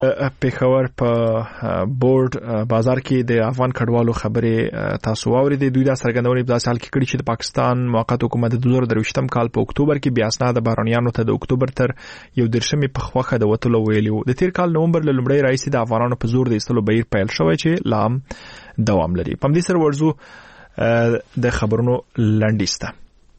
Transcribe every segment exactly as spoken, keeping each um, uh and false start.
پیښور په بورډ بازار کې د افغان کډوالو خبرې تاسو واورېدې. دوی دا څرګندونه په سال کې کړې چې د پاکستان موقت حکومت د دوه زره درویشتم کال په اکتوبر کې بیا اسناد بهرنیانو ته د اکتوبر تر یو دېرشمې په خوخه د وټلو ویلي وو. د تیر کال نومبر له لومړۍ راځي د افغانانو په زور د ایستلو بهیر پیل شوی چې لا هم دوام لري. په دې سره ورځو د خبرونو لنډیسته.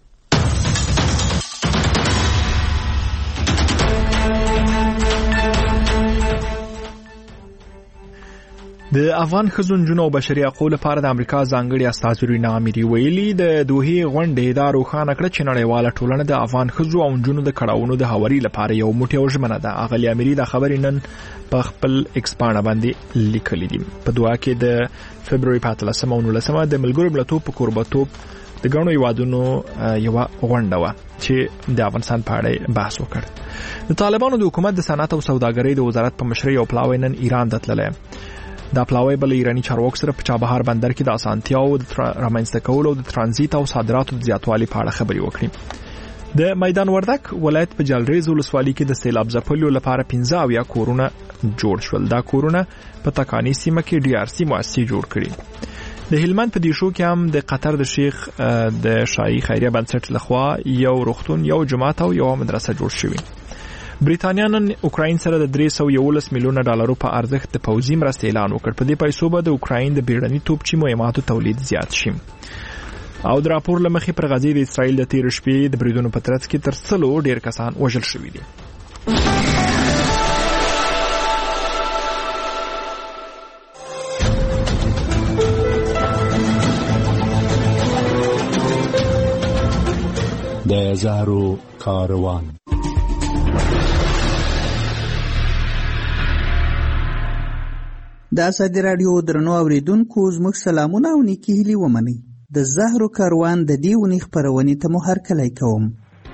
د افغان ښځو نجونو او بشري حقوقو لپاره د امریکا ځانګړي استازي رینا اميري ویلي د دوحې غونډې دا روښانه کړه چې نړیواله ټولنه د افغان ښځو او نجونو د کړاوونو د هواري لپاره یو موټی او ژمنه ده. اغلی اميري دا خبرې نن په خپل ایکس باندې باندې لیکلي دي. په دوحه کې د فبرवरी په اتلسمه او نولسمه د ملګرو ملتونو په کوربتوب د غنو یوادونو یو غونډه و چې د افغانستان په اړه بحث وکړ. د طالبانو د حکومت د صنعت او سوداګرۍ د وزارت په مشرۍ او پلاوی نن ایران ته تللی. دا پلاوی بل ایرانی چارواکو سره په چابهار بندر کې د اسانتیاو د رامنځته کولو د ترانزیت او صادراتو د زیاتوالي په اړه خبرې وکړي. د میدان وردک ولایت په جلریز ولسوالۍ کې د سیلاب ځپلو لپاره پنځه اویا کورونه جوړ شول. دا کورونه په تکانی سیمه کې ډي ار سي مؤسسې جوړ کړي. د هلمند په دیشو کې هم د قطر د شیخ د شاهي خیریه بنسټ لخوا یو روغتون، یو جماعت او یو مدرسه جوړ شوی. بریتانیا نن اوکراین سره د درې سوه یولس میلیونه ډالرو په ارزښت د پوځي مرستې اعلان وکړ. په دې پیسو به د اوکراین د بیړني توپچي مهماتو تولید زیات شي. او د راپور لمخې پر غزې د اسرائیل د تیر شپې د بریدونو په ترڅ کې تر څلو ډیر کسان وژل شوي دي. د زهرو کاروان. د ازادي راډیو درنو اوریدونکو زموږ سلامونه او نیکی هیلې ومنئ. د زهرو کاروان د دې اونۍ خپرونې ته مو هرکلی کوم.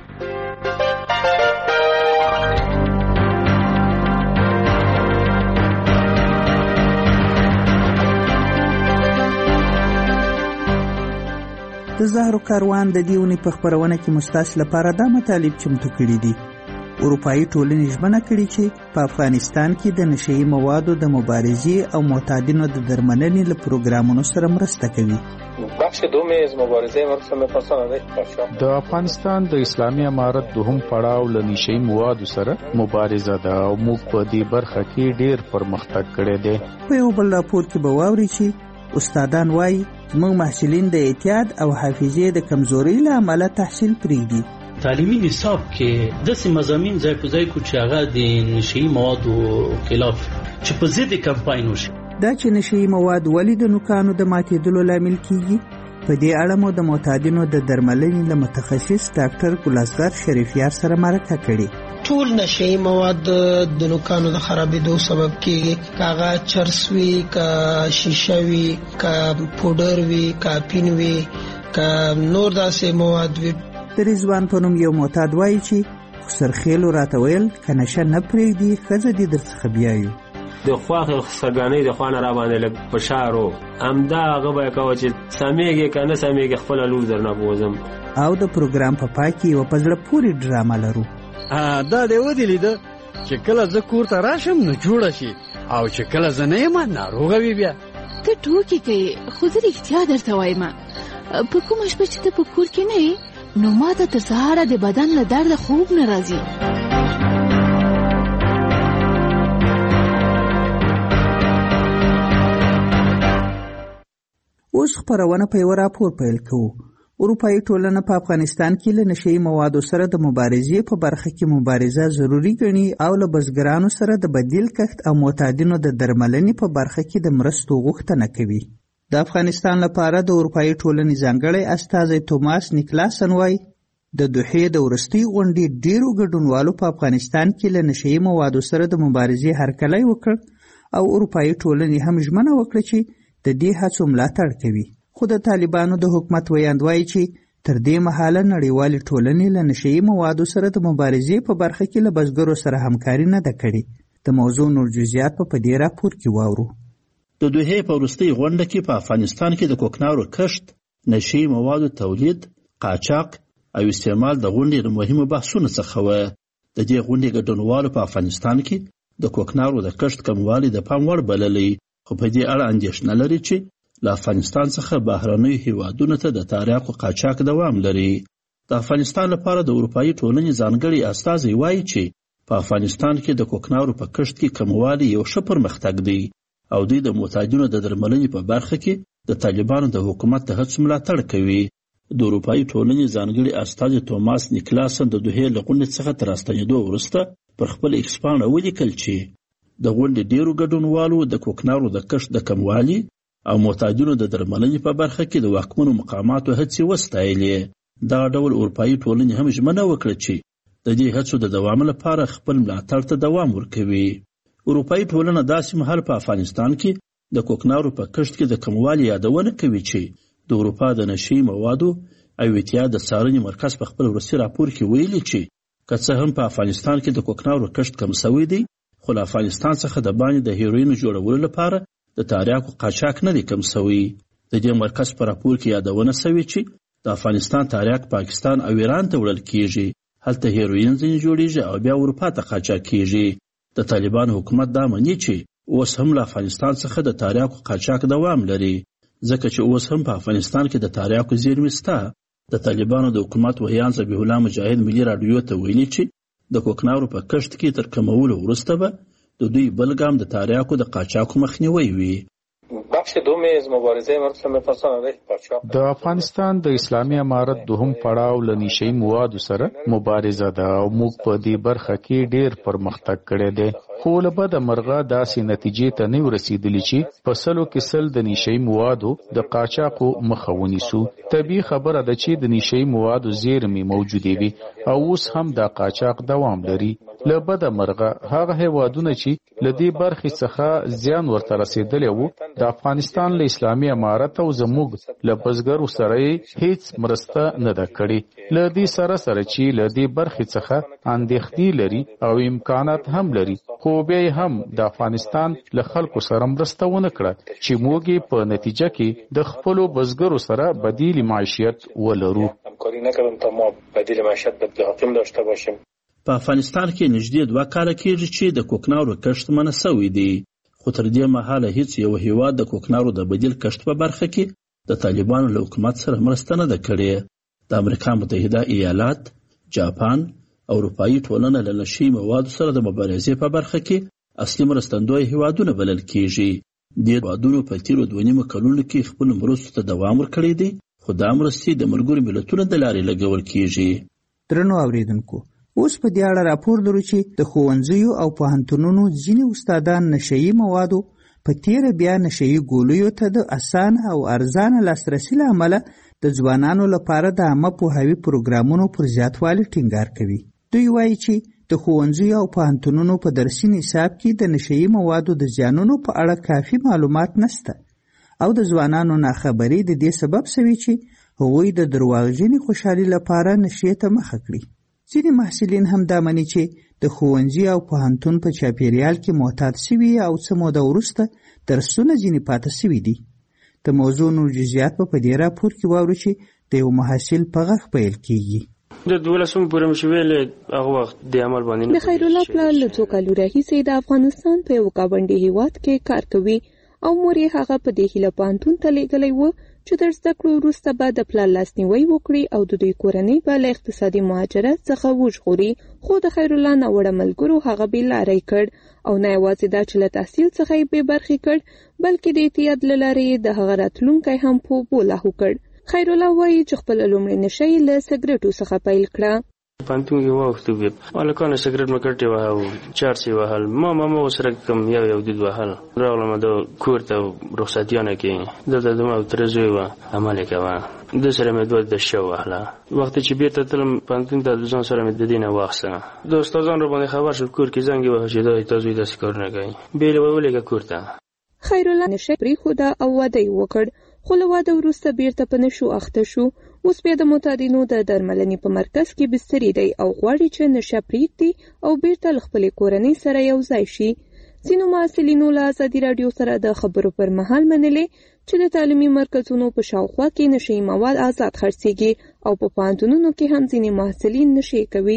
د زهرو کاروان د دې اونۍ په خپرونه کې مو ستاسو لپاره دا مطالب چمتو کړي دي. اروپایي ټولنې ژمنه کړې چې په افغانستان کې د نشهیي موادو د مبارزې او معتادینو د درملنې له پروګرامونو سره مرسته کوي. بخش دوم از مبارزه مرسوم پاسان د افغانستان د اسلامي امارت دوهم پړاو له نشهیي موادو سره مبارزه ده او موږ په دې برخه کې ډیر پرمختګ کړی دی. په یو بل راپور کې به واورئ چې استادان وایي زموږ محصلین د اعتیاد او حافظې د کمزورۍ له امله تحصیل پرېږدي. تعلیمي نصاب کې داسې مضامین ځای په ځای کو چې هغه د نشهیي موادو خلاف چې په ضد کمپاین وشي. دا چې نشهیي مواد ولې د نوکانو د ماتېدلو لامل کیږي، په دې اړه مو د معتادینو د درملنې له متخصص ډاکټر ګلاسدار شریفیار سره مرکه کړې. ټول نشهیي مواد د نوکانو د خرابېدو سبب کیږي، کاغه چرس وي، کا شیشه وي، کا پودر وي، کا پین وي، کا نور داسې مواد وي. د رضوان په نوم یو معتاد وایي چې خسرخیلو راته ویل که نشه نه پرېږدي ښځه دې درڅخه بیایو. د خواښې سرګانۍ د خوا نه را باندې لږ فشار و، همدا هغه به یې کوه چې سمېږي که نه سمېږي خپله لور درنه بوځم. او د پروګرام په پای کې یوه په زړه پورې ډرامه لرو. دا دې ودې لیده چې کله زه کور ته راشم نو جوړه شي او چې کله زه نه یم ناروغه وي. بیا ته ټوکې کوې خو زه رښتیا درته وایم په کومه شپه چې ته په کور کې نه یې نو ما ته تر سهاره د بدن له درده خوب نه راځي. اوس خپرونه په یو راپور پیل کوو. اروپایي ټولنه په افغانستان کې له نشهیي موادو سره د مبارزې په برخه کې مبارزه ضروري ګڼي او له بزګرانو سره د بدیل کښت او معتادینو د درملنې په برخه کې د مرستو غوښتنه کوي. د افغانستان لپاره د اروپایي ټولنې ځانګړی استازی توماس نیکلاسن وایي د دوحې د وروستۍ غونډې ډیرو ګډونوالو په افغانستان کې له نشهیي موادو سره د مبارزې هرکلی وکړ او اروپایي ټولنې هم ژمنه وکړه چې د دې هڅو ملاتړ کوي. خو د طالبانو د حکومت ویاند وایي چې تر دې مهاله نړیوالې ټولنې له نشهیي موادو سره د مبارزې په برخه کې له بزګرو سره همکاري نه ده کړې. د موضوع نور جزئیات په دې راپور کې واورو. د دوحې په وروستۍ غونډه کې په افغانستان کې د کوکنارو کښت، نشهیي موادو تولید، قاچاق او استعمال د غونډې د مهمو بحثونو څخه و. د دې غونډې ګډونوالو په افغانستان کې د کوکنارو د کښت کموالی د پام وړ بللی، خو په دې اړه اندېښنه لري چې له افغانستان څخه بهرنیو هیوادونو ته د تریاکو قاچاق دوام لري. د افغانستان لپاره د اروپایي ټولنې ځانګړي استازی وایي چې په افغانستان کې د کوکنارو په کښت کې کموالی یو ښه پرمختګ دی او دوی د معتادینو د درملنې په برخه کې د طالبانو د حکومت د هڅو ملاتړ کوي. د اروپایي ټولنې ځانګړي استازي توماس نیکلاسن د دوحې له غونډې څخه تر راستنېدو وروسته پر خپل ایکس پاڼه ولیکل چې د غونډې ډیرو ګډونوالو د کوکنارو د کښت د کموالي او معتادینو د درملنې په برخه کې د واکمنو مقاماتو هڅې وستایلې. دغه ډول اروپایي ټولنې هم ژمنه وکړه چې د دې هڅو د دوام لپاره خپل ملاتړ ته دوام ورکوي. اروپایي ټولنه داسې مهال په افغانستان کې د کوکنارو په کښت کې د کموالي یادونه کوي چې د اروپا د نشي موادو او ویتیا د څارنې مرکز په خپل وروستي راپور کې ویلي چې که څه هم په افغانستان کې د کوکنارو کښت کم شوی دی، خو له افغانستان څخه د باندې د هیروینو جوړولو لپاره د تریاکو قاچاق نه دی کم شوی. د دې مرکز په راپور کې یادونه شوې چې د افغانستان تریاک پاکستان او ایران ته وړل کیږي، هلته هیروین ځینې جوړیږي او بیا اروپا ته قاچاق کیږي. د طالبان حکومت دا مني چې اوس هم له افغانستان څخه د تریاکو قاچاق دوام لري، ځکه چې اوس هم په افغانستان کې د تریاکو زیرمې شته. د طالبانو د حکومت ویان ذبیح الله مجاهد ملي راډیو ته ویلي چې د کوکنارو په کښت کې تر کمولو وروسته به د دوی بل ګام د تریاکو د قاچاقو مخنیوی وي. بخش دوم از مبارزه مرکز میپرسان علیه قاچاق د افغانستان د اسلامي امارت دوهم پړاو له نشئی موادو سره مبارزه ده او موږ په دې برخه کې ډیر پرمختګ کړی دی، خو له بده مرغه داسې نتیجې ته نه ورسېدلې چې په سلو کې سل د نشئی موادو د قاچاقو مخه ونیسو. طبیعي خبره ده چې د نشئی موادو زیرمې موجودې وي او اوس هم دا قاچاق دوام لري. له بده مرغه هغه هیوادونه چې له دې برخې څخه زیان ورته رسېدلی وو د افغانستان له اسلامي امارت او زموږ له بزګرو سره هیڅ مرسته نه ده کړې. له دې سره سره چې له دې برخې څخه اندېښنې لري او امکانات هم لري، خو بیا هم د افغانستان له خلکو سره مرسته ونه کړه چې موږ په نتیجه کې د خپلو بزګرو سره بدیل معیشت ولرو. همکاری نکردیم تا ما بدیل معیشت به حاکم داشته باشیم. په افغانستان کې نږدې دوه کاله کېږي چې د کوکنارو کښت منع شوی دی، خو تر دې مهاله هیڅ یو هیواد د کوکنارو د بدیل کښت په برخه کې د طالبانو له حکومت سره مرسته نه ده کړې. د امریکا متحده ایالات، جاپان، اروپایي ټولنه له نشي موادو سره د مبارزې په برخه کې اصلي مرستندوی هیوادونه بلل کېږي. دې هیوادونو په تیرو دوه نیمو کلونو کې خپلو مرستو ته دوام ورکړی دی، خو دا مرستې د ملګرو ملتونو د لارې لګول کېږي. درنو اوریدونکو، اوس په دې اړه راپور لرو چې د ښوونځیو او پوهنتونونو ځینې استادان نشئی موادو په تیره بیا نشئی ګولیو ته د اسانه او ارزانه لاسرسي له امله د ځوانانو لپاره د عامه پوهاوي پروګرامونو پر زیاتوالي ټینګار کوي. دوی وایي چې د ښوونځیو او پوهنتونونو په درسي نصاب کې د نشئی موادو د زیانونو په اړه کافي معلومات نشته او د ځوانانو ناخبري د دې سبب شوی چې هغوی د درواغجنې خوشحالي لپاره نشې ته مخه کړي. ځینې محصلین هم دا مني چې د ښوونځي او پوهنتون په چاپیریال کې معتاد شوي او څه موده وروسته درسونه ځینې پاته شوي دي. د موضوع نور جزئیات په دې راپور کې واورو چې د یو محصل په غږ پیل کیږي. د دولسم پورې مې ویلې هغه وخت د عمل باندې د خیر الله پلار له څو کالو راهیسې د افغانستان په یو ګاونډي هیواد کې کار کوي او مور یې هغه په دې هیله پوهنتون ته لېږلی و چې تر زده کړو وروسته به د پلار لاسنیوی وکړي او د دوی کورنۍ به له اقتصادي مهاجرت څخه وژغوري، خو د خیر الله ناوړه ملګرو هغه بې لارې کړ او نه یوازې دا چې له تحصیل څخه یې بې برخې کړ، بلکې د اعتیاد له لارې یې د هغه راتلونکی هم په اوبو لاهو کړ. خیر الله وایي چې خپله لومړۍ نشه یې له سګرټو څخه پیل کړه. پانتون کې واوښتو بیا هلکانو سګرټ مې کټې وهه او چارس یې وهل، ما ماما ورسره کوم یو یو دود وهل. راغلم د کور ته رخصتیانه کې دلته زما تره زوی وه، عمل یې کوه، ده سره مې دوه دشه ووهله. وخت چې بېرته تلم پانتون ته د ځان سره مې د دې نه واخیسته. د استادان راباندې خبر شو، کور کې زنګ یې وهه چې دا تا زوی داسې کارونه کوي، بیا یې ولېږه کور ته. خیر الله نشه پرېښوده او واده یې وکړ، خو له واده وروسته بېرته په نشو اخته شو. اوس بیا د معتادینو د درملنې په مرکز کې بستري دی او غواړي چې نشه پرېږدي او بېرته له خپلې کورنۍ سره یو ځای شي. ځینو محصلینو له ازادي راډیو سره د خبرو پر مهال منلې چې د تعلیمي مرکزونو په شاوخوا کې نشهیي مواد آزاد خرڅېږي او په پوهنتونونو کې هم ځینې محصلین نشې کوي.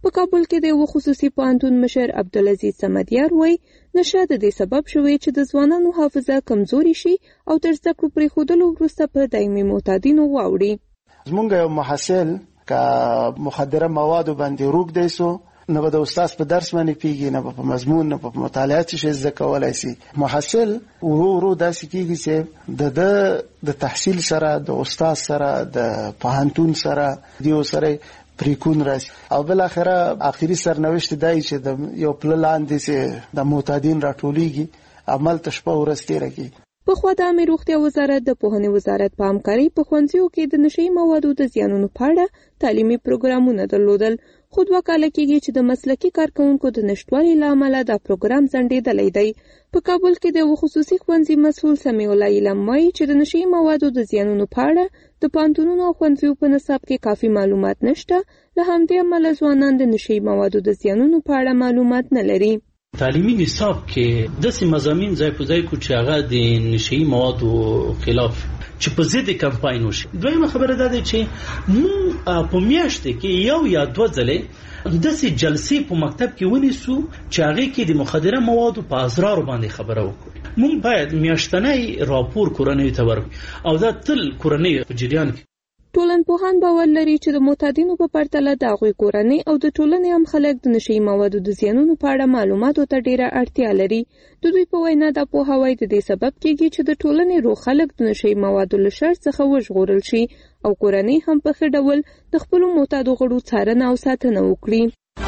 په کابل کې د یو خصوصي پوهنتون مشر عبدالعزیز سمدیار وایي نشه د دې سبب شوی چې د ځوانانو حافظه کمزوري شي او تر زده کړو پرېښودلو وروسته په دایمي معتادینو واوړي. زمونږ یو محصل که مخدره موادو باندې روږدی سو نه به د استاد په درس باندې پیږي، نه به په مضمون، نه به په مطالعات شي زده کولای شي. محصل ورو ورو داسې کېږي چې د د تحصیل سره، د استاد سره، د پوهنتون سره دیو سره پریکون راشي او بل اخره اخري سرنوشت دای چې د یو پل لاندې چې د معتادین راټولېږي عمل تشپه ورسته راکی. په خوا د عامه روغتیا وزارت د پوهنې وزارت په همکارۍ په ښوونځیو کې د نشهیي موادو د زیانونو په اړه تعلیمي پروګرامونه درلودل، خو دوه کاله کېږي چې د مسلکي کارکوونکو د نشتوالي له امله دا پروګرام ځنډېدلی دی. په کابل کې د یو خصوصي ښوونځي مسؤل سمیع الله علم وایي چې د نشهیي موادو د زیانونو په اړه د پوهنتونونو او ښوونځیو په نصاب کې کافي معلومات نشته، له همدې امله ځوانان د نشهیي موادو د زیانونو په اړه معلومات نه لري. تعلیمي نصاب کې داسې مضامین ځای په ځای کو چې هغه د نشهیي موادو خلاف چې په ضد کمپاین وشي. دویمه خبره دا ده چې مو په میاشت کې یو یا دوه ځلې داسې جلسې په مکتب کې ونیسو چې هغه کې د مخدره موادو په اضرار باندې خبره وکړو. مونږ باید میاشتنی راپور کورنۍ ته ورکړو او دا تل کورنۍ په جریان کې. ټولنپوهان باور لري چې د معتادینو په پرتله د هغوی کورنۍ او د ټولنې هم خلک د نشهیي موادو د زیانونو په اړه معلوماتو ته ډیره اړتیا لري. د دوی په وینا دا پوهاوی د دې سبب کېږي چې د ټولنې روغ خلک د نشهیي موادو له شر څخه وژغورل شي او کورنۍ هم په ښه ډول د خپلو معتادو غړو څارنه او ساتنه وکړي.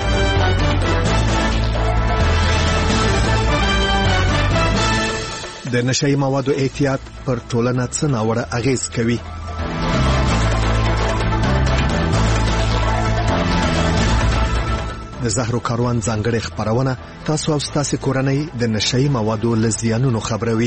د نشهیي موادو احتیاط پر ټولنه څه ناوړه اغېز کوي؟ د زهرو کاروان ځانګړې خبرونه تاسو او ستاسو کورنۍ د نشهیي موادو له زیانونو خبروي.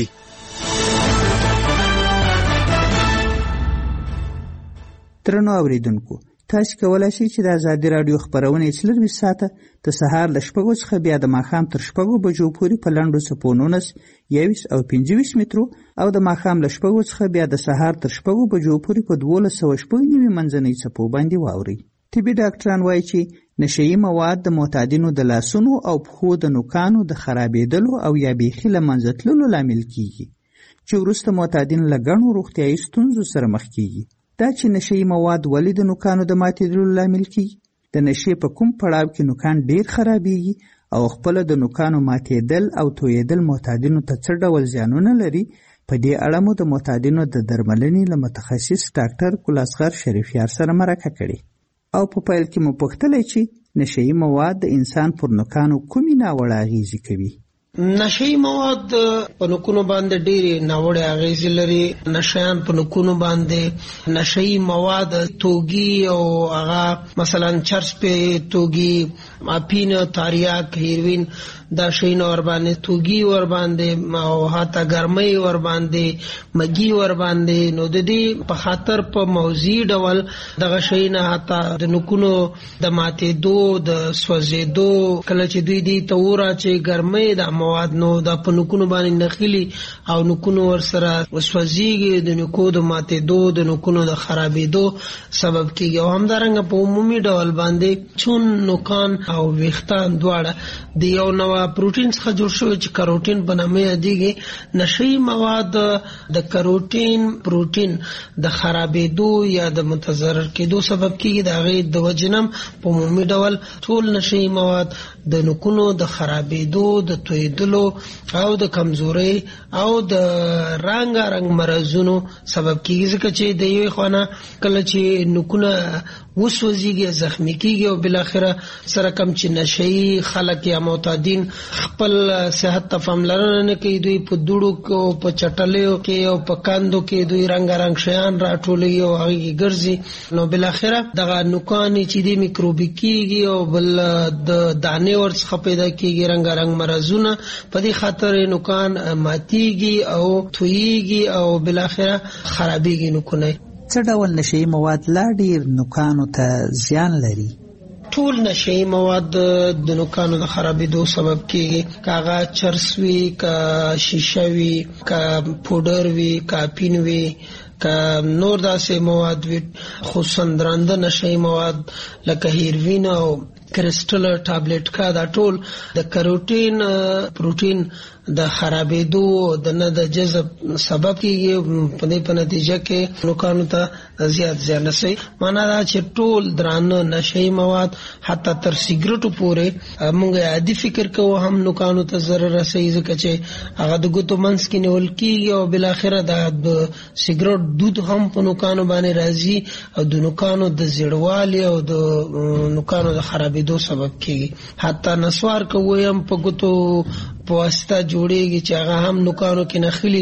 ترنو اوریدونکو، تاسو کولای شئ چې د ازادي رادیو خبرونه څلور ساعته د سهار له شپږو څخه بیا د ماښام تر شپږو بجو پورې په لنډو څپو نولس، یویشت او پنځه ویشت مترو او د ماښام له شپږو څخه بیا د سهار تر شپږو بجو پورې په دولس سوه شپږ نوي منځنۍ څپو باندې واورئ. طبي ډاکټران وایي چې نشهیي مواد د معتادینو د لاسونو او پښو د نوکانو د خرابېدلو او یا بیخي له منځه تللو لامل کیږي، چې وروسته معتادین له ګڼو روغتیایي ستونزو سره مخ کیږي. دا چې نشهیي مواد ولې د نوکانو د ماتېدلو لامل کیږي، د نشې په کوم پړاو کې نوکان ډیر خرابېږي او خپله د نوکانو ماتېدل او تویېدل معتادینو ته څه ډول زیانونه لري، په دې اړه مو د معتادینو د درملنې له متخصص ډاکټر ګلاسغر شریفیار سره مرکه کړې او په پیل کې مو پوښتلی چې نشهیي مواد د انسان پر نوکانو کومې ناوړه اغېزې کوي. نشهیي مواد په نوکونو باندې ډېرې ناوړه اغېزې لري. نشیان په نوکونو باندې نشهیي مواد توګي او هغه مثلا چرس په توګي، اپین، تاریاک، هیروین دا شیونه ور باندې توګي ور باندې او هاته ګرمۍ ور باندې مګي ور باندې، نو د دې په خاطر په موضوعي ډول دغه شیونه هاته د نوکونو د ماتېدو، د سوځېدو، کله چې دوی دې تورا چې ګرمۍ د مواد نو د پنوکونو باندې نخیلی او نوکونو ور سره وسوځيږي، د نوکو د ماتېدو، د نوکونو د خرابېدو سبب کیږي. او همدارنګه په عمومي ډول باندې چون، نوکان او ویښتان دواړه د یو نوع پروتین څخه جوړ شوی چې کاروټین په نامه یادېږي. نشهیي مواد د کاروټین پروتین د خرابېدو یا د متضرر کېدو سبب کیږي. د هغې د وجنم په عمومي ډول ټول نشهیي مواد د نوکونو د خرابېدو، د تویدلو او د کمزوري او د رنګ رنګ مرزونو سبب کیږي، ځکه چې د یوې خونه کله چې نوکونه وسوځيږي، زخمی کیږي او بل اخره سره کم چې نشهیي خلک یا معتادین خپل صحت ته پاملرنه نه کوي، دوی په دوړو کې، په چټلیو کې او په کاندو کې دوی رنګ رنګ شیان راټولوي او هغه ګرځي، نو بل اخره دغه نوکان چې د میکروبي کیږي او بل د دانې ورڅخه پیدا کیږي رنګ رنګ مرزونه. په دې خاطر نوکان ماتيږي او تویږي او بل اخره خرابېږي نوکونه. څه ډول نشهیي مواد لا ډیر نوکانو ته زیان لري؟ ټول نشهیي مواد د نوکانو د خرابېدو سبب کیږي، کاغه چرس وي، کا شیشه وي، کا پودر وي، کا پین وي، کا نور داسې مواد وي، خصوصا درانده نشهیي مواد لکه هیروین او کرسټل ټابلیټ کا دا ټول د کاروټین پروتین د خرابېدو د نه د جذب سبب کیږي په دې په نتیجه کې نوکانو ته زیات زیان رسي. معنا دا چې ټول درانه نشي مواد حتی تر سیګریټو پورې موږ عادي فکر کوو هم نوکانو ته ضرر رسي ځکه چې هغه د ګوتو منځ کې نیول کیږي او بل اخره د سیګریټ دود هم په نوکانو باندې راځي او د نوکانو د زیړوالي او د نوکانو د خرابېدو سبب کیږي. حتی نسوار کوي هم په ګوتو په واسطه جوړیږي چې هغه هم نوکانو کې نخلي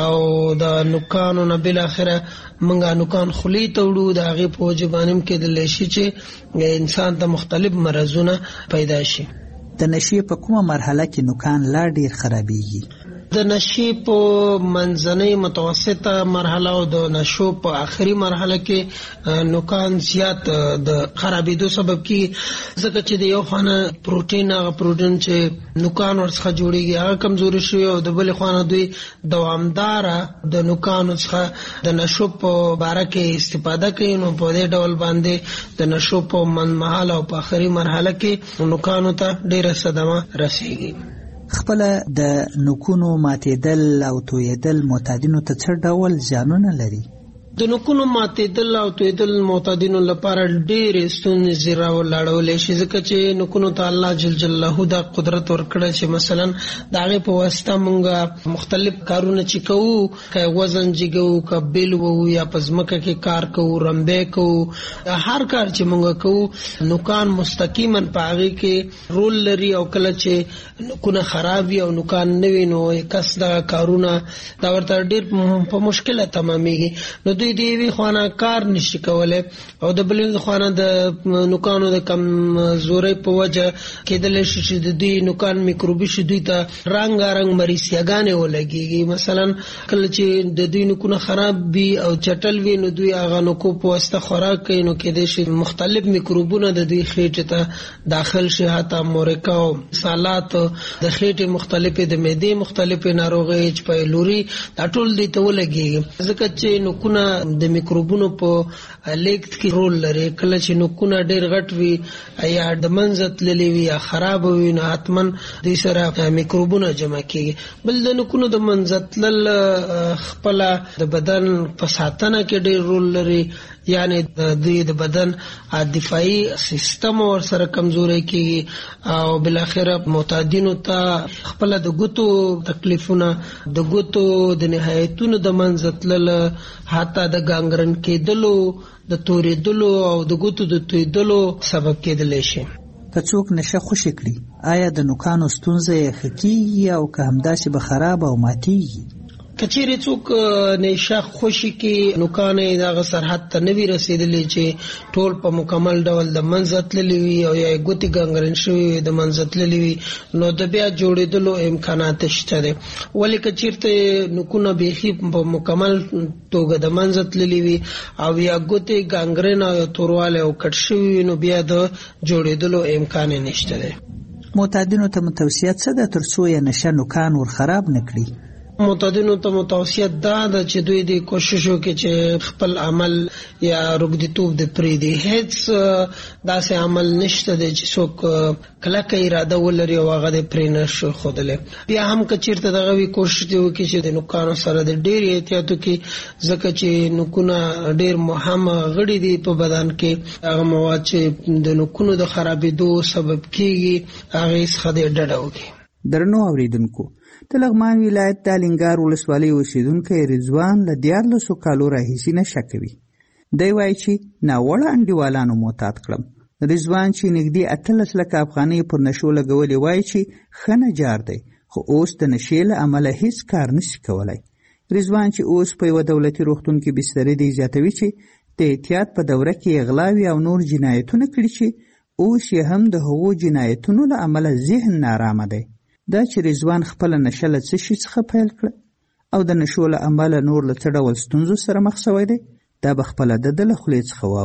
او د نوکانو نه بل اخره منګه نوکان خلی ته وړو د هغه په وجبانم کې د لشي چې انسان ته مختلف مرزونه پیدا شي. د نشي په کومه مرحله کې نوکان لا ډیر خرابېږي؟ د نشي په منځنۍ متوسطه مرحله او د نشو په آخري مرحله کې نوکان زیات د خرابېدو سبب کی ځکه چې د یو خانه پروتین هغه پروتین چې نوکان ورڅخه جوړیږي هغه کمزوري شي او د بل خانه دوی دوامدار د نوکانو څخه د نشو په باره کې استفاده کوي نو په دې ډول باندې د نشو په منځمهاله او په آخري مرحله کې نوکانو ته ډیره صدمه رسیږي. خپل د نوکونو ماتېدل او تویدل معتادینو ته څه ډول زیانونه لري؟ د نوکونو ماتېدل او تویدل معتادینو لپاره ډېرې ستونزې راولاړولی شي ځکه چې نوکونو ته الله جل جلاله دا قدرت ورکړی چې مثلا د هغې په واسطه موږ مختلف کارونه چې کوو که وزن جګوو که بیل وو یا په ځمکه کې کار کوو رمبی کوو هر کار چې موږ کوو نوکان مستقیما په هغې کې رول لري او کله چې نوکونه خراب وي او نوکان نه وي نو کس دغه کارونه دا ورته ډېر په مشکله تمامیږي. نو دوی دی وی خوانه کار نشي کولای او د بلین خوانه د نوکانو د کمزورۍ په وجه کېدل شي چې د دوی نوکان میکروبي شي دوی ته رنگ رنگ مریضیاګانې ولګيږي. مثلا کله چې د دوی نوکونه خراب وي او چټل وي نو دوی هغه نوکو په واسطه خوراک کوي نو کېدای شي مختلف میکروبونه د دوی خېټې ته داخل شي حتی مورکا او سالات د خېټې مختلفې د معدې مختلفې ناروغۍ چې پیلوري دا ټول دي ته ولګيږي ځکه چې نوکونه د میکروبونو په لیکت کې رول لري. کله چې نوکونه ډېر غټ وي یا د منځ تللي وي یا خراب وي نو حتما دوی سره میکروبونه جمع کېږي. بل د نوکونو د منځ تلل خپله د بدن په ساتنه کې ډېر رول لري یعنی د دوی د بدن دفاعي سیستم ور سره کمزوري کېږي او بل اخره معتادینو ته خپله د ګوتو تکلیفونه د ګوتو د نهایتونو د منځ تلل حتی د ګانګرن کېدلو د تورېدلو او د ګوتو د تویدلو سبب کېدلی شي. که څوک نشه خوشې کړي آیا د نوکانو ستونزه یې ښه کېږي او که همداسې به خراب او ماتېږي؟ کچېرې څوک نشه خوشي کې نوکان یې دغه سرحد ته نه وي رسېدلی چې ټول په مکمل ډول د منځه تللي وي او یا یې ګوتې ګانګرن شوي وي د منځه تللي وي نو د بیا جوړېدلو امکانات شته دی. ولې که چېرته نوکونه بیخي په مکمل توګه د منځه تللي وي او یا ګوتې ګانګرن او توروالی او کټ شوي وي نو بیا د جوړېدلو امکان یې نشته دی. معتادینو ته متوصیت څه ده تر څو یې نشه نوکان ور خراب نه کړي؟ معتادینو ته متوصیت دا ده چې دوی د کوشش وکړي چې خپل عمل یا روږديتوب د پرېږدي. هیڅ داسې عمل نشته دی چې څوک کلکه اراده ولري او هغه د پرې نه شي ښودلی. بیا هم که چېرته دغه وي کوشش دې وکړي چې د نوکانو سره د ډېر احتیاط وکړي ځکه چې نوکونه ډېر مهم غړي دي په بدن کې. هغه مواد چې د نوکونو د خرابېدو سبب کېږي هغې څخه دې ډډه وکړي. درنو اورېدونکو د لغمان ولایت د الینګار ولسوالۍ اوسېدونکی رضوان له دیارلسو کالو راهیسې نشه کوي. دی وایي چې ناوړه انډیوالانو معتاد کړم. رضوان چې نږدې اتلس لکه افغانۍ پر نشو لګولې وایي چې ښه نجار دی خو اوس د نشې له امله هیڅ کار نشي کولی. رضوان چې اوس په یوه دولتي روغتون کې بسترې دی زیاتوي چې د احتیاط په دوره کې اغلاوي او نور جنایتونه کړي چې اوس یې هم د هغو جنایتونو له امله ذهن نارامه دی. دا چې رضوان خپله نشه له څه شي څخه پیل کړه او د نشو له امله نور له څه ډول ستونزو سره مخ شوی دی دا به خپله د ده له خولې څخه واورو.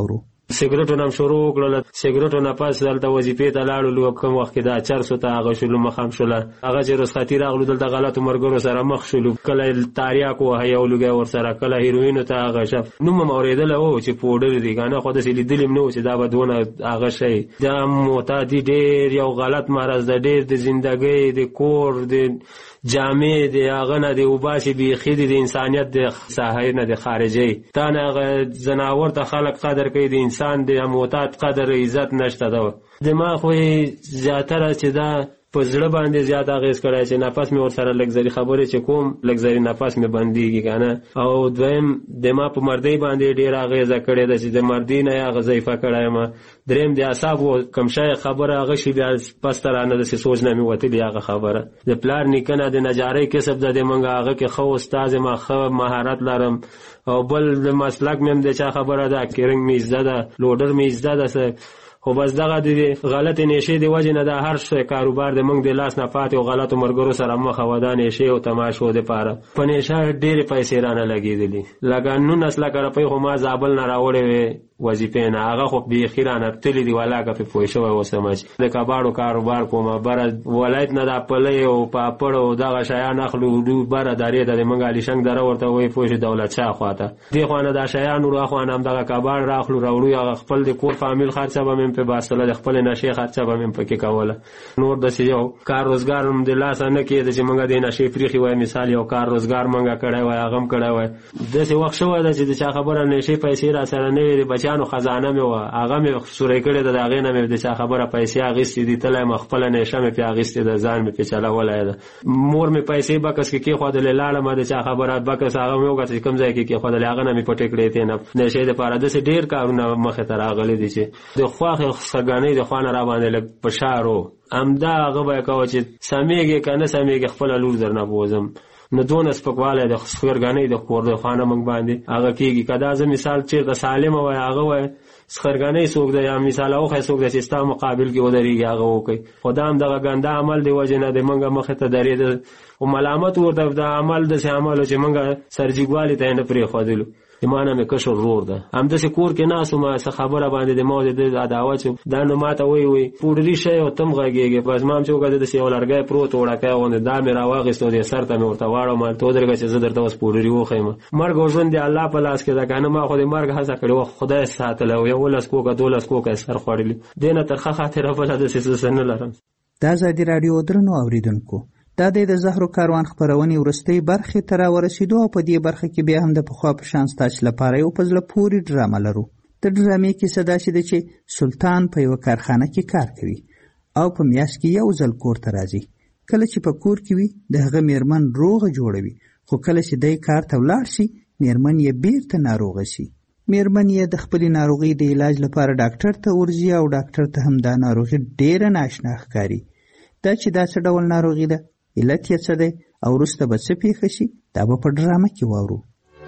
سیګریټو نام شروع کړل. سیګریټو نه پس دلته وظیفې ته لاړو، کوم وخت کې دا چرسو ته هغه شلو مخام شوله. هغه چې رخصتي راغلو دلته غلطو مرګرو سره مخ شولو، کله تاریاک وهه یو لوګی ورسره، کله هیروینو ته هغه شف نوم م اورېدلی و چې پوډر دي که نه، خو داسې لیدلي م نه و چې دا به دونه هغه شی. دا معتادي ډېر یو غلط مرض ده، ډېر د زندګۍ د کور د جامې د هغه نه د وباسي بیخي د انسانیت د ساحې نه د خارجۍ تا نه هغه ځناور ته خلک قدر کوي، د انسان د معتاد قدر عزت نشته ده. دماغ خو یې زیاتره چې دا په زړه باندې زیات اغېز کړی چې نفس مې ورسره لږ خبرې چې کوم لږ نفس مې بندېږي که نه. او دویم دما په مردۍ باندې ډېره اغېزه کړې ده چې د مردۍ نه یې هغه ضعیفه کړی یم. دریم د اعصابو کم شی خبره هغه شي بیا پس ته رانه داسې سوچ نه مې وتلي هغه خبره. د پلار نیکه نه د نجارۍ کسب ده، د موږ هغه کې ښه استاد یم، ښه مهارت لرم. او بل د مسلک مې هم د چا خبره ده، کیرنګ مې زده ده، لوډر مې زده ده، خو بس دغه د غلطې نشې د وجې نه د هر شی کاروبار د موږ د لاس نه پاتې او غلطو ملګرو سره مخ و. دا نشې او تماشو دپاره په نشه ډېرې پیسې رانه لګېدلي، لکه نولس لکه روپۍ خو ما زابل نه راوړې وې وظیفې نه، هغه خو بیخي رانه تللي دي، ولاکه پې پوه شوی اوسم چې د کباړو کاروبار کومه بره ولایت نه دا پلی او پاپړ او دغه شیان اخلو بره درې ته د موږ علیشنګ دره ورته وایي پوه شي دولت شاه خواته، دې خوا نه دا شیان وړو اخوا نه همدغه کباړ راخلو راوړو، هغه خپل د کور فامیل خرچه به مې پې باسله، د خپل نشې خرچه به مې پکې کوله. نور داسې یو کار روزګار هم د لاسه نه کېده چې موږ د نشې پرېښي وای، مثال یو کار روزګار موږ کړی وای هغه هم کړی وای. داسې وخت شوی ده چې د چا خبره نشې پیسې را سره نه وي، د بچیانو خزانه مې وه هغه مې سوری کړې ده، د هغې نه مې د چا خبره پیسې اخیستې دي، تلی یم خپله نشه مې پې اخیستې ده، ځان مې پې چلولی ده. مور مې پیسې بکس کې کېښودلې، لاړم د چا خبره بکس هغه مې وکړه چې کوم ځای کې کېښودلې، هغه نه مې پټې کړې تېنه نشې دپاره. داسې ډېر کارونه مخې ته راغلي دي چې د خواښې سرګنۍ د خوا نه را باندې لږ فشار و، همدا هغه به یې کوه چې سمیږې که نه سمیږې خپله لور در نه بوځم. نو دونه سپکوالی د سخرګنۍ د کور د خوا نه موږ باندې هغه کېږي. که دا زه مثال چېرته سالمه وای هغه وای سخرګنۍ څوک ده، یا مثال اوښی څوک ده چې ستا مقابل کې ودرېږي هغه وکړي، خو دا هم دغه ګنده عمل د وجې نه د موږ مخې ته درېده. خو ملامت ورته د عمل داسې عمل چې موږ سرجیګوالي ته یې نه پرېښودلو. ایمانه مې کشر رور ده، همداسې کور کې ناست وم څه خبره باندې د ما د عداوت چې دا نو ما ته وایي وایي پوډري شی او ته هم غږېږې. بس ما هم چې وکړه داسې یو لرګی پروت وړکی غوندې دا مې راواخېست او دې سر ته مې ورته واړوم، هلته ودرېږه چې زه درته اوس پوډري وښیم. مرګ او ژوند د الله په لاس کې ده، که نه ما خو د مرګ هڅه کړې وه، خدای ساتلی او یولس کوکه دولس کوکه یې سر خوړلي، دې نه ترخه خاطره بله داسې څه نه لرم. د ازادي راډیو درنو اورېدونکو، دا د زهرو کاروان خپرونې وروستۍ برخې ته راورسېدو او په دې برخه کې بیا هم د پخوا په شان ستاسو لپاره یو په زړه پورې ډرامه لرو. د ډرامې کیسه داسې ده چې سلطان په یوه کارخانه کې کار کوي او په میاشت کې یو ځل کور ته راځي. کله چې په کور کې وي د هغه میرمن روغه جوړوي، خو کله چې دی کار ته ولاړ شي میرمن یې بیرته ناروغه شي. میرمن یې د خپلې ناروغۍ د علاج لپاره ډاکټر ته ورځي او ډاکټر ته هم دا ناروغي ډېره ناشنا ښکاري. دا چې دا څه ډول ناروغي ده، علت یې څه دی او وروسته به څه پیښه شي، دا به په ډرامه کې واورو.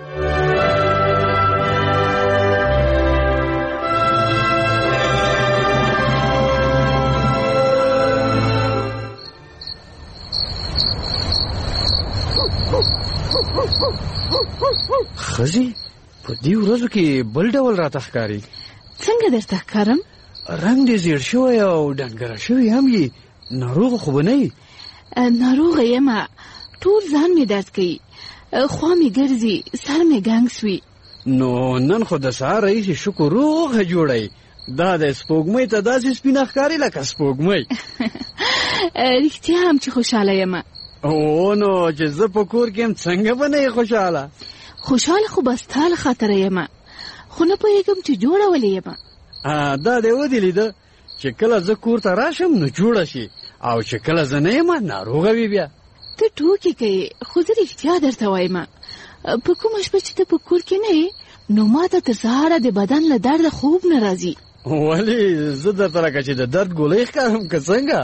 ښځې په دې ورځو کې بل ډول راته ښکاري. څنګه درته ښکارم؟ رنګ دې زیړ شوی او ډنګره شوی هم یې، ناروغه خو به نه یې؟ ناروغه یم، ټول ځان مې درد کوي، خوا مې ګرځي، سر مې ګنګ سوي. نو نن خو د سهار راهیسې شکر روغه جوړی، دا د سپوږمۍ ته داسې سپینه ښکاري لکه سپوږمۍ. رښتیا هم چې خوشحاله یم. او نو چې زه په کور کې یم څنګه به نه یې خوشحاله؟ خوشحاله خو به ستا له خاطره یم، خو نه پوهېږم چې جوړه ولې یم. دا دې ودې لیده چې کله زه کور ته راشم نو جوړه شي، او چې کله زه نه یم ناروغه وي. بیا ته ټوکې کوې، خو زه رښتیا درته وایم، په کومه شپه چې ته په کور کې نه یې نو ما ته تر سهاره د بدن له درده خوب نه راځي. ولې زه درته لکه چې د درد ګولۍ ښکارم که څنګه؟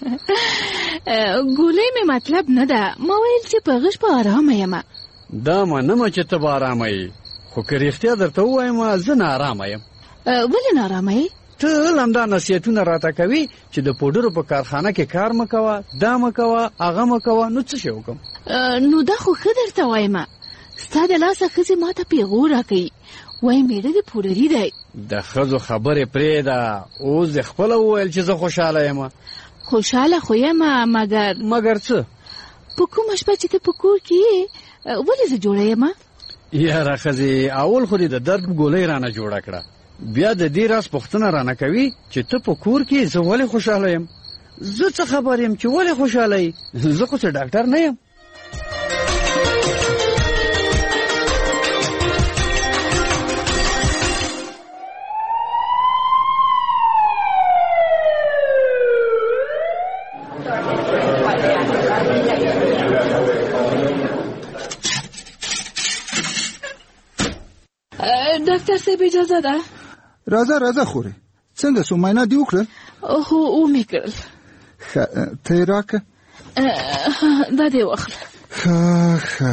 ګولۍ مې مطلب نه ده، ما ویل چې په غږ په ارامه یم. دا منمه چې ته به ارامه یې، خو که رښتیا درته ووایم زه ناارامه یم. ولې ناارامه یې؟ ته همدا نصیحتونه راته کوي چې د پوډرو په کارخانه کې کار مه کوه، دا مه کوه، هغه مه کوه. نو څه شی وکړم؟ نو دا خو ښه درته وایم، ستا د لاسه ښځې ما ته پیغور راکوي، وایي مېړه دې پوډري دی. د ښځو خبرې پرېږده، اوس د خپله وویل چې زه خوشحاله یم. خوشحاله خو یم، مګر مګر څه؟ په کومه شپه چې ته په کور کې یې ولې زه جوړه یم؟ یاره ښځې، اول خو دې د درد ګولۍ رانه جوړه کړه، بیا د دې راز پوښتنه رانه کوي چې ته په کور کې زه ولې خوشحاله یم. زه څه خبر یم چې ولې خوشحاله یې؟ زه خو څه ډاکټر نه یم. ډاکټر صاحب اجازه ده؟ راځه راځه خورې. څنګه څو معاینه دې وکړل؟ هو ومې کړل. ښه ته یې راکړه. دا دې واخله. ښه ښه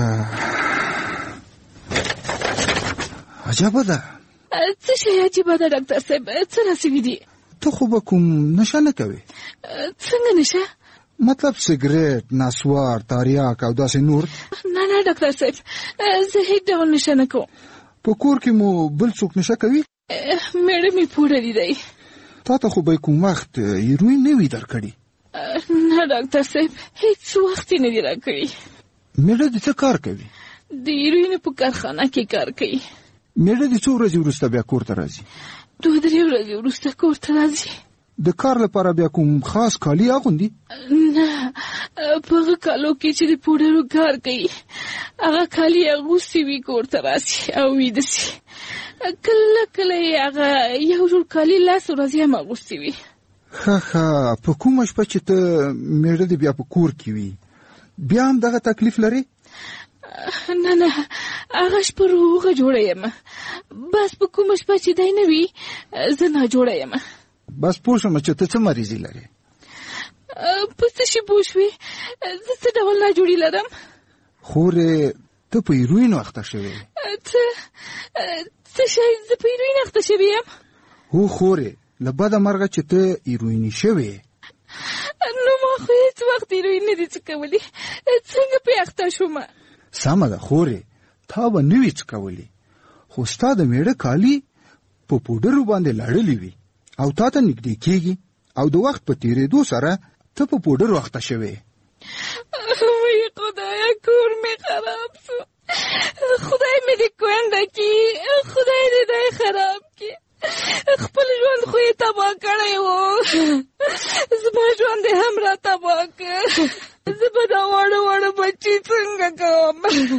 عجبه ده. څه شی عجیبه ده ډاکټر صاحب؟ څه راسوي دي؟ ته خو به کوم نشه نه کوې؟ څنګه نشه؟ مطلب سګریټ، نسوار، تاریاک او داسې نور؟ نه نه ډاکټر صاحب، زه هیڅ ډول نشه نه کوم. په کور کې مو بل څوک نشه کوي؟ میړه مې پوډري دی. تا ته خو به کوم وخت هیروین نه وي درکړي؟ نه ډاکټر صاحب، هیڅ وخت یې نه دي راکړي. میړه دې څه کار کوي؟ د هیروین په کارخانه کې کار کوي. میړه دې څو ورځې وروسته بیا کور ته راځي؟ دوه درې ورځې وروسته کور ته راځي. د کار لپاره بیا کوم خاص کالي اغوندي؟ نه، په هغه کالو کې چې د پوډرو کار کوي هغه کالي اغوستي وي کور ته راسي او ویده سي. کله کله یې هغه یو جوړ کالي لاس ورځې هم اغوستي وي. ښه ښه په کومه شپه چې ته میړه دې بیا په کور کې وي بیا هم دغه تکلیف لري؟ نه نه، هغه شپه روغه جوړه یم، بس په کومه شپه چې دی نه وي زه ناجوړه یم. بس پوه شوم چې ته څه مریضي لرې. په څه شي پوه شوې؟ زه څه ډول ناجوړي لرم؟ خورې ته په هیروین اخته شوې. څه څه شی؟ زه په هیروین اخته شوې یم؟ هو خورې، له بده مرغه چې ته هیرویني شوې. نو ما خو هېڅ وخت هیروین نه دي څکولي، څنګه پې اخته شومه؟ سمه ده خورې، تا به نه وي څکولي، خو ستا د میړه کالي په پوډرو باندې لړلي وي او تا ته نږدې کېږي او د وخت په تېرېدو سره ته په پوډرو اخته شوې. وای خدایا، کور مې خراب شو. خدای مې دې کونډه کړي، خدای دې دی خراب کړي. خپل ژوند خو یې تباه کړی و، زما ژوند یې هم را تباه کړ. زه به دا واړه واړه بچي څنګه کوم؟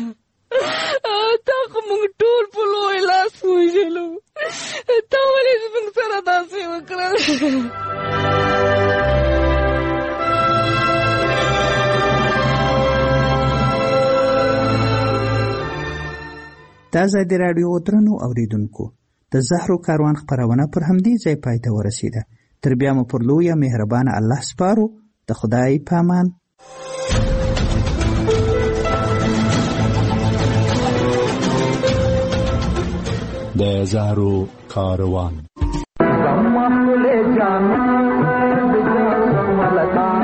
تا خو موږ ټول په لوی لاس وژلو، تا ولې زموږ سره داسې وکړل؟ دا ځای د راډیو درنو اوریدونکو د زهرو کاروان خپرونه پر همدې ځای پای ته ورسیده. تر بیا مو پر لویه مهربانه الله سپارو. د خدای پامان. د زهرو کاروان.